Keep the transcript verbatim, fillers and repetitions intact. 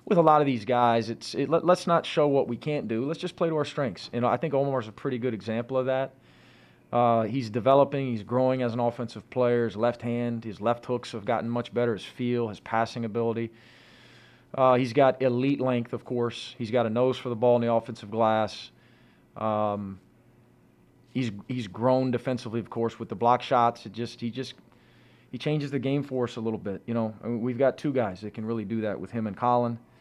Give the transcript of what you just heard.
with a lot of these guys, it's it, let, let's not show what we can't do. Let's just play to our strengths. And I think Omar's a pretty good example of that. Uh, he's developing. He's growing as an offensive player. His left hand, his left hooks have gotten much better. His feel, his passing ability. Uh, he's got elite length, of course. He's got a nose for the ball in the offensive glass. Um, he's he's grown defensively, of course, with the block shots. It just he just he changes the game for us a little bit. You know, I mean, we've got two guys that can really do that with him and Colin.